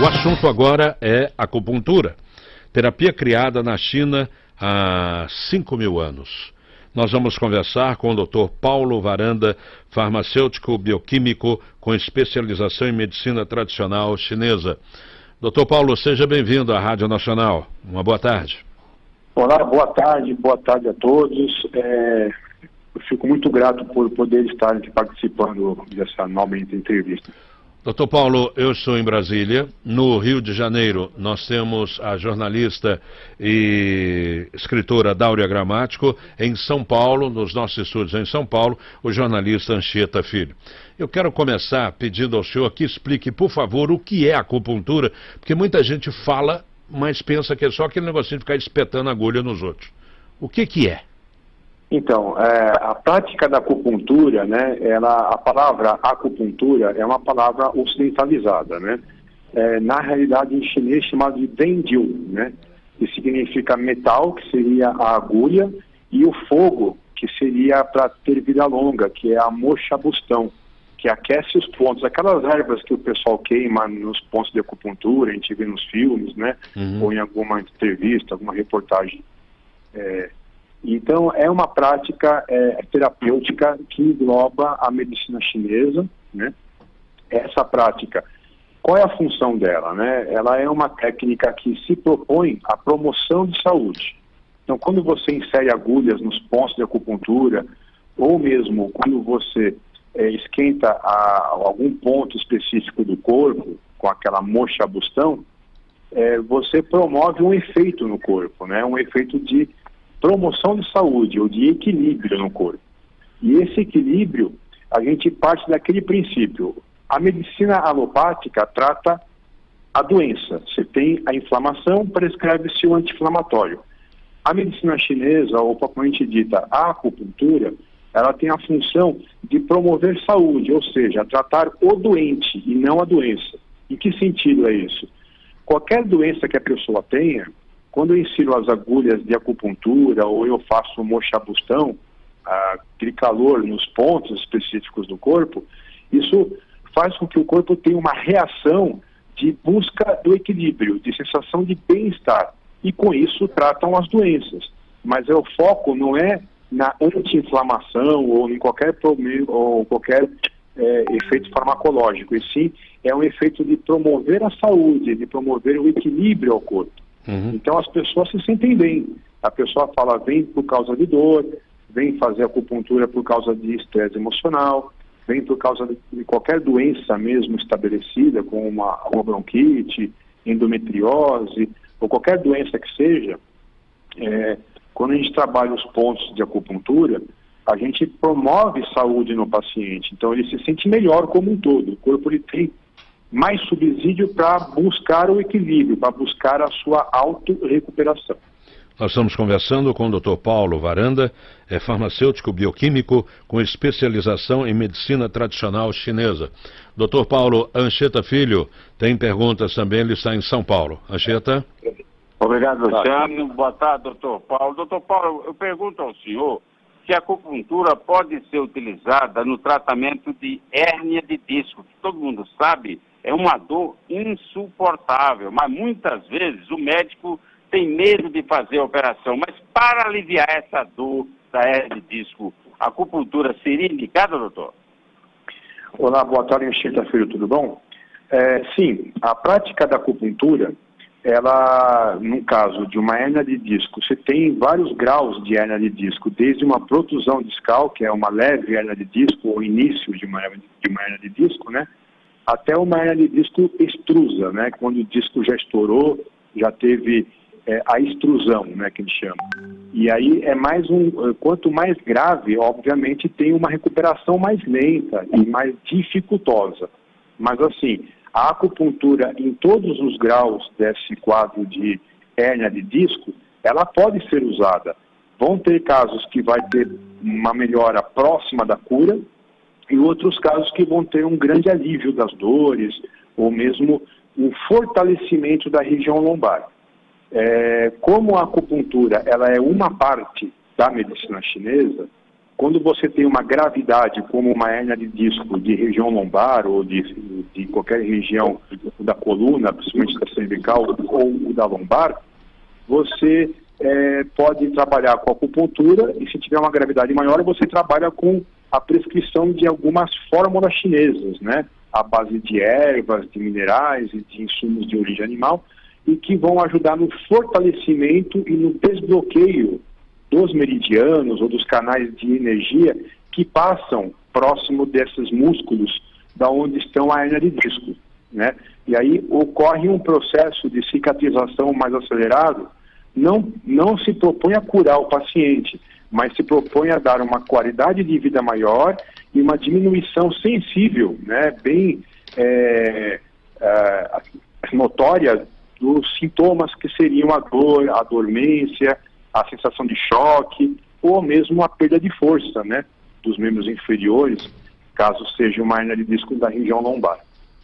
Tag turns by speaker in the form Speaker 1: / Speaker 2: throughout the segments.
Speaker 1: assunto agora é acupuntura, terapia criada na China há 5.000 anos. Nós vamos conversar com o Dr. Paulo Varanda, farmacêutico bioquímico com especialização em medicina tradicional chinesa. Dr. Paulo, seja bem-vindo à Rádio Nacional. Uma boa tarde.
Speaker 2: Olá, boa tarde a todos. Eu fico muito grato por poder estar aqui participando dessa nova entrevista.
Speaker 1: Dr. Paulo, eu estou em Brasília. No Rio de Janeiro, nós temos a jornalista e escritora Dáurea Gramático. Em São Paulo, nos nossos estúdios em São Paulo, o jornalista Anchieta Filho. Eu quero começar pedindo ao senhor que explique, por favor, o que é acupuntura, porque muita gente fala, mas pensa que é só aquele negocinho de ficar espetando agulha nos outros. O que é?
Speaker 2: Então, a prática da acupuntura, né, a palavra acupuntura é uma palavra ocidentalizada, né? Na realidade, em chinês, chamado de Wenjiu, né? Que significa metal, que seria a agulha, e o fogo, que seria para ter vida longa, que é a moxabustão, que aquece os pontos, aquelas ervas que o pessoal queima nos pontos de acupuntura, a gente vê nos filmes, né? Ou em alguma entrevista, alguma reportagem. Então, é uma prática terapêutica que engloba a medicina chinesa, né? Essa prática, qual é a função dela, né? Ela é uma técnica que se propõe à promoção de saúde. Então, quando você insere agulhas nos pontos de acupuntura, ou mesmo quando você esquenta algum ponto específico do corpo, com aquela moxabustão, você promove um efeito no corpo, né? Um efeito de promoção de saúde ou de equilíbrio no corpo. E esse equilíbrio, a gente parte daquele princípio. A medicina alopática trata a doença. Você tem a inflamação, prescreve-se o anti-inflamatório. A medicina chinesa, ou propriamente dita, a acupuntura, ela tem a função de promover saúde, ou seja, tratar o doente e não a doença. Em que sentido é isso? Qualquer doença que a pessoa tenha, quando eu insiro as agulhas de acupuntura ou eu faço moxabustão, aquele calor nos pontos específicos do corpo, isso faz com que o corpo tenha uma reação de busca do equilíbrio, de sensação de bem-estar. E com isso tratam as doenças. Mas o foco não é na anti-inflamação ou em qualquer problema ou qualquer efeito farmacológico, e sim é um efeito de promover a saúde, de promover o equilíbrio ao corpo. Então as pessoas se sentem bem. A pessoa fala, vem por causa de dor, vem fazer acupuntura por causa de estresse emocional, vem por causa de qualquer doença mesmo estabelecida, como uma bronquite, endometriose, ou qualquer doença que seja. Quando a gente trabalha os pontos de acupuntura, a gente promove saúde no paciente. Então ele se sente melhor como um todo. O corpo ele tem mais subsídio para buscar o equilíbrio, para buscar a sua auto-recuperação.
Speaker 1: Nós estamos conversando com o Dr. Paulo Varanda, farmacêutico bioquímico com especialização em medicina tradicional chinesa. Dr. Paulo, Anchieta Filho tem perguntas também, ele está em São Paulo. Anchieta?
Speaker 3: Obrigado, Luciano. Boa tarde, doutor Paulo. Doutor Paulo, eu pergunto ao senhor se a acupuntura pode ser utilizada no tratamento de hérnia de disco, que todo mundo sabe é uma dor insuportável, mas muitas vezes o médico tem medo de fazer a operação. Mas para aliviar essa dor da hérnia de disco, a acupuntura seria indicada, doutor?
Speaker 2: Olá, boa tarde, Anchieta Filho, tudo bom? Sim, a prática da acupuntura, ela, no caso de uma hérnia de disco, você tem vários graus de hérnia de disco, desde uma protusão discal, que é uma leve hérnia de disco, ou início de uma hérnia de disco, né? Até uma hérnia de disco extrusa, né? Quando o disco já estourou, já teve a extrusão, né? Que a gente chama. E aí quanto mais grave, obviamente, tem uma recuperação mais lenta e mais dificultosa. Mas assim, a acupuntura em todos os graus desse quadro de hérnia de disco, ela pode ser usada. Vão ter casos que vai ter uma melhora próxima da cura e outros casos que vão ter um grande alívio das dores ou mesmo um fortalecimento da região lombar. Como a acupuntura ela é uma parte da medicina chinesa, quando você tem uma gravidade como uma hérnia de disco de região lombar ou de qualquer região da coluna, principalmente da cervical ou o da lombar, você pode trabalhar com acupuntura, e se tiver uma gravidade maior, você trabalha com a prescrição de algumas fórmulas chinesas, né? À base de ervas, de minerais e de insumos de origem animal, e que vão ajudar no fortalecimento e no desbloqueio dos meridianos ou dos canais de energia que passam próximo desses músculos da onde estão a hérnia de disco, né? E aí ocorre um processo de cicatrização mais acelerado. Não se propõe a curar o paciente, mas se propõe a dar uma qualidade de vida maior e uma diminuição sensível, né, bem notória dos sintomas que seriam a dor, a dormência, a sensação de choque ou mesmo a perda de força, né, dos membros inferiores, caso seja uma hérnia de disco da região lombar.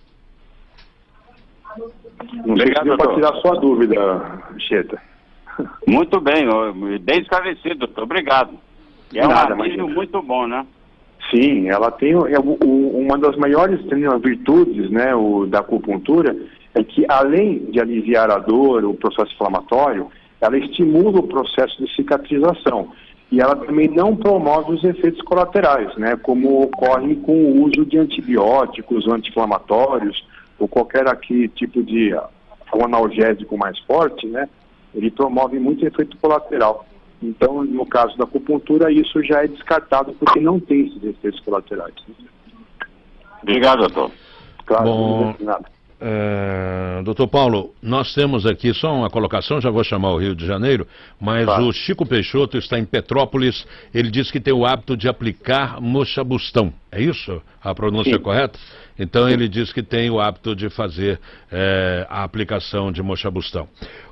Speaker 2: Não sei se deu para tirar a sua dúvida, Cheta.
Speaker 3: Muito bem, bem esclarecido, doutor. Obrigado. É um artigo muito bom, né?
Speaker 2: Sim, ela tem uma das maiores virtudes, né, da acupuntura, é que além de aliviar a dor, o processo inflamatório, ela estimula o processo de cicatrização. E ela também não promove os efeitos colaterais, né, como ocorre com o uso de antibióticos, anti-inflamatórios, ou qualquer tipo de analgésico mais forte, né? Ele promove muito efeito colateral. Então, no caso da acupuntura, isso já é descartado porque não tem esses efeitos colaterais.
Speaker 3: Obrigado, doutor.
Speaker 2: Claro,
Speaker 1: bom, doutor Paulo, nós temos aqui só uma colocação, já vou chamar o Rio de Janeiro, mas claro, o Chico Peixoto está em Petrópolis, ele diz que tem o hábito de aplicar moxabustão. É isso? A pronúncia é correta? Então ele diz que tem o hábito de fazer a aplicação de moxabustão.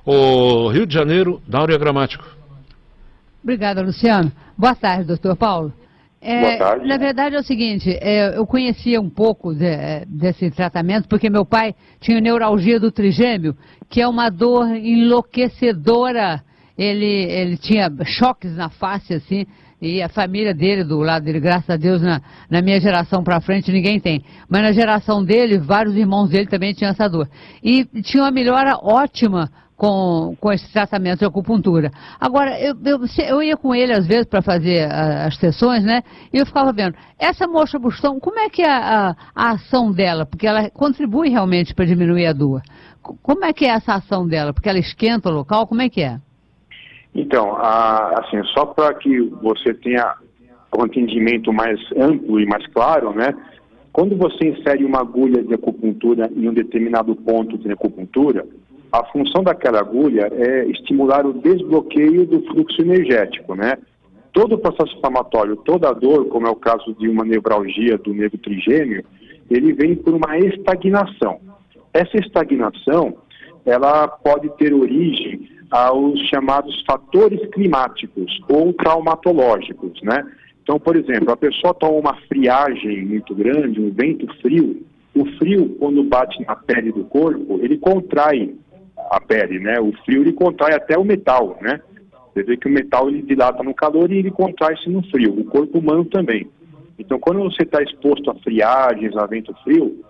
Speaker 1: O Rio de Janeiro, Dáurea Gramático.
Speaker 4: Obrigada, Luciano. Boa tarde, doutor Paulo.
Speaker 2: Boa tarde.
Speaker 4: Na verdade é o seguinte, eu conhecia um pouco desse tratamento, porque meu pai tinha neuralgia do trigêmeo, que é uma dor enlouquecedora. Ele tinha choques na face, assim, e a família dele, do lado dele, graças a Deus, na minha geração para frente, ninguém tem. Mas na geração dele, vários irmãos dele também tinham essa dor. E tinha uma melhora ótima com esse tratamento de acupuntura. Agora, eu ia com ele, às vezes, para fazer as sessões, né? E eu ficava vendo, essa moxabustão, como é que é a ação dela? Porque ela contribui realmente para diminuir a dor. Como é que é essa ação dela? Porque ela esquenta o local, como é que é?
Speaker 2: Então, assim, só para que você tenha um entendimento mais amplo e mais claro, né? Quando você insere uma agulha de acupuntura em um determinado ponto de acupuntura, a função daquela agulha é estimular o desbloqueio do fluxo energético, né? Todo o processo inflamatório, toda a dor, como é o caso de uma nevralgia do nervo trigêmeo, ele vem por uma estagnação. Essa estagnação, ela pode ter origem aos chamados fatores climáticos ou traumatológicos, né? Então, por exemplo, a pessoa toma uma friagem muito grande, um vento frio. O frio, quando bate na pele do corpo, ele contrai a pele, né? O frio, ele contrai até o metal, né? Você vê que o metal, ele dilata no calor e ele contrai-se no frio. O corpo humano também. Então, quando você está exposto a friagens, a vento frio,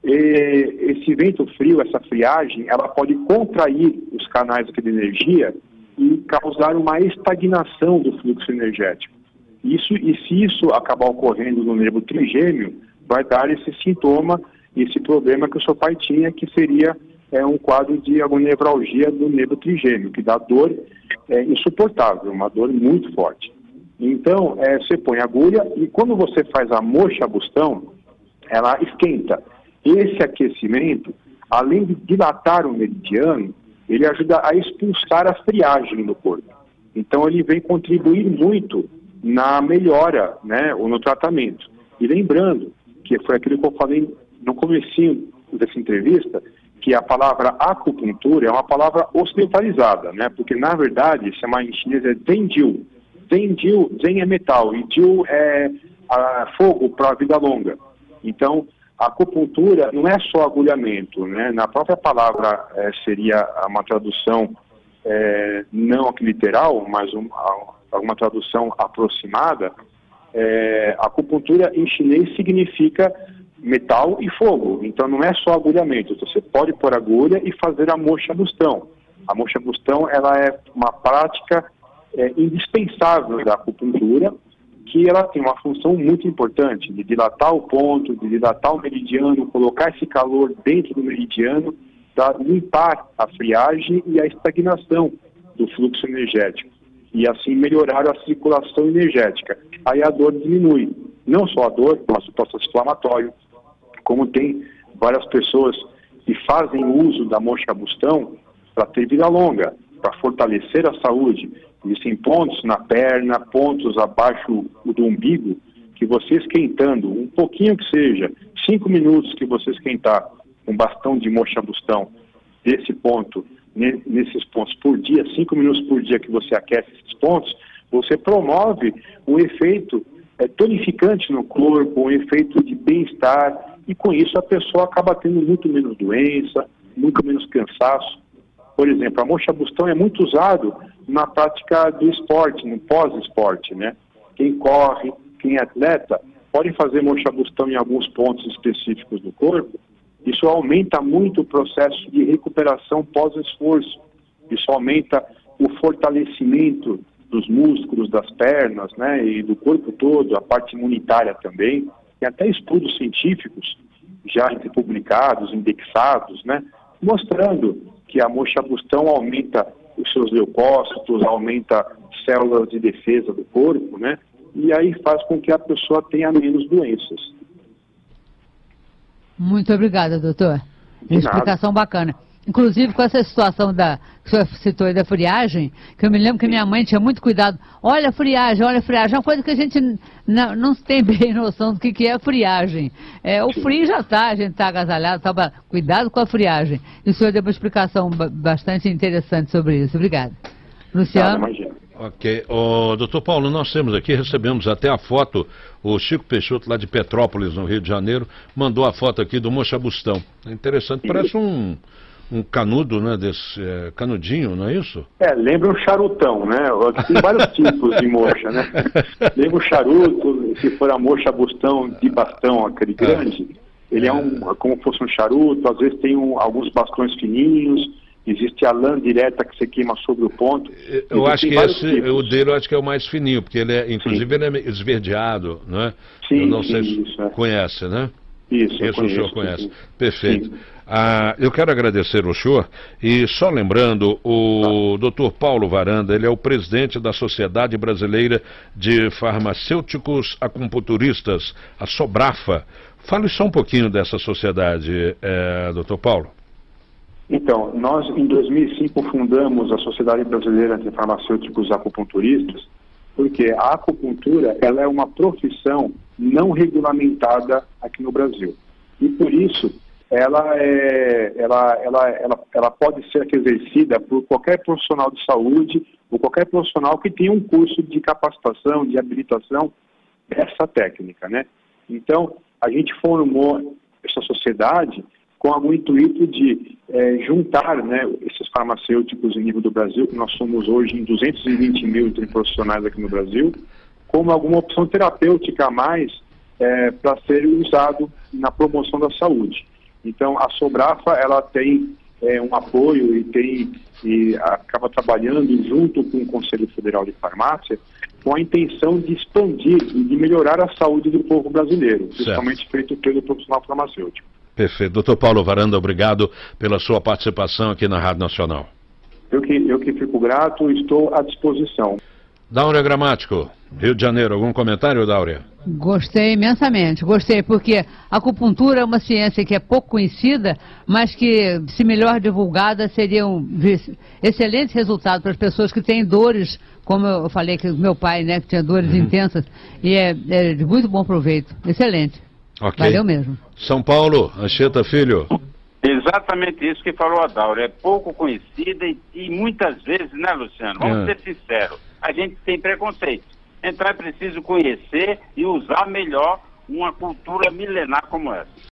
Speaker 2: esse vento frio, essa friagem, ela pode contrair os canais de energia e causar uma estagnação do fluxo energético. E se isso acabar ocorrendo no nervo trigêmeo, vai dar esse sintoma, esse problema que o seu pai tinha, que seria um quadro de agonevralgia do nervo trigêmeo, que dá dor insuportável, uma dor muito forte. Então, você põe a agulha e quando você faz a moxabustão, ela esquenta. Esse aquecimento, além de dilatar o meridiano, ele ajuda a expulsar a friagem do corpo. Então, ele vem contribuir muito na melhora, né, ou no tratamento. E lembrando, que foi aquilo que eu falei no comecinho dessa entrevista, que a palavra acupuntura é uma palavra ocidentalizada, né, porque na verdade, chama em chinês é Zhenjiu. Zhenjiu, Zhen é metal, e Jiu é fogo para a vida longa. Então, a acupuntura não é só agulhamento, né? Na própria palavra seria uma tradução não literal, mas uma tradução aproximada. A acupuntura em chinês significa metal e fogo. Então não é só agulhamento. Você pode pôr agulha e fazer a moxa-bustão. A moxa-bustão, ela é uma prática indispensável da acupuntura, que ela tem uma função muito importante de dilatar o ponto, de dilatar o meridiano, colocar esse calor dentro do meridiano, para limpar a friagem e a estagnação do fluxo energético e assim melhorar a circulação energética. Aí a dor diminui. Não só a dor, mas o processo inflamatório, como tem várias pessoas que fazem uso da moxa-bustão para ter vida longa, para fortalecer a saúde. Existem pontos na perna, pontos abaixo do umbigo, que você esquentando, um pouquinho que seja, 5 minutos que você esquentar um bastão de moxa-bustão desse ponto, nesses pontos por dia, 5 minutos por dia que você aquece esses pontos, você promove um efeito tonificante no corpo, um efeito de bem-estar, e com isso a pessoa acaba tendo muito menos doença, muito menos cansaço. Por exemplo, a moxa-bustão é muito usado na prática do esporte, no pós-esporte, né? Quem corre, quem é atleta, pode fazer moxa-bustão em alguns pontos específicos do corpo. Isso aumenta muito o processo de recuperação pós-esforço. Isso aumenta o fortalecimento dos músculos, das pernas, né, e do corpo todo, a parte imunitária também. Tem até estudos científicos já publicados, indexados, né, mostrando que a moxa-bustão aumenta os seus leucócitos, aumenta células de defesa do corpo, né, e aí faz com que a pessoa tenha menos doenças.
Speaker 4: Muito obrigada, doutor. Explicação bacana. Inclusive com essa situação que o senhor citou aí da friagem, que eu me lembro que minha mãe tinha muito cuidado. Olha a friagem, olha a friagem. É uma coisa que a gente não tem bem noção do que é a friagem. O frio já está, a gente está agasalhado, cuidado com a friagem. E o senhor deu uma explicação bastante interessante sobre isso. Obrigada. Luciano?
Speaker 1: Ok. Doutor Paulo, nós temos aqui, recebemos até a foto, o Chico Peixoto, lá de Petrópolis, no Rio de Janeiro, mandou a foto aqui do moxa-bustão. É interessante, parece um canudo, né, desse canudinho, não é isso?
Speaker 2: Lembra um charutão, né? Tem vários tipos de moxa, né? Lembra um charuto, se for a moxa-bustão de bastão, aquele grande, ele é como se fosse um charuto, às vezes tem alguns bastões fininhos, existe a lã direta que você queima sobre o ponto.
Speaker 1: Eu acho que o dele eu acho que é o mais fininho, porque ele inclusive ele é esverdeado, não é?
Speaker 2: Sim,
Speaker 1: eu não sei
Speaker 2: se
Speaker 1: conhece, né?
Speaker 2: Isso,
Speaker 1: o senhor conhece. Perfeito. Eu quero agradecer ao senhor e só lembrando, o Dr. Paulo Varanda, ele é o presidente da Sociedade Brasileira de Farmacêuticos Acupunturistas, a Sobrafa. Fale só um pouquinho dessa sociedade, Dr. Paulo.
Speaker 2: Então, nós em 2005 fundamos a Sociedade Brasileira de Farmacêuticos Acupunturistas, porque a acupuntura ela é uma profissão não regulamentada aqui no Brasil. E por isso ela pode ser exercida por qualquer profissional de saúde ou qualquer profissional que tenha um curso de capacitação, de habilitação dessa técnica, né? Então, a gente formou essa sociedade com algum intuito de juntar, né, esses farmacêuticos em nível do Brasil, que nós somos hoje em 220 mil profissionais aqui no Brasil, como alguma opção terapêutica a mais para ser usado na promoção da saúde. Então, a Sobrafa, ela tem um apoio e acaba trabalhando junto com o Conselho Federal de Farmácia com a intenção de expandir e de melhorar a saúde do povo brasileiro, principalmente feito pelo profissional farmacêutico.
Speaker 1: Perfeito. Doutor Paulo Varanda, obrigado pela sua participação aqui na Rádio Nacional.
Speaker 2: Eu que fico grato e estou à disposição.
Speaker 1: Dáurea Gramático, Rio de Janeiro, algum comentário, Dáurea?
Speaker 4: Gostei imensamente, porque a acupuntura é uma ciência que é pouco conhecida, mas que, se melhor divulgada, seria um excelente resultado para as pessoas que têm dores, como eu falei que o meu pai, né, que tinha dores intensas, e é de muito bom proveito. Excelente.
Speaker 1: Okay.
Speaker 4: Valeu mesmo.
Speaker 1: São Paulo, Anchieta Filho.
Speaker 3: Exatamente isso que falou a Dáurea. É pouco conhecida e muitas vezes, né, Luciano? Vamos ser sinceros, a gente tem preconceito. Então é preciso conhecer e usar melhor uma cultura milenar como essa.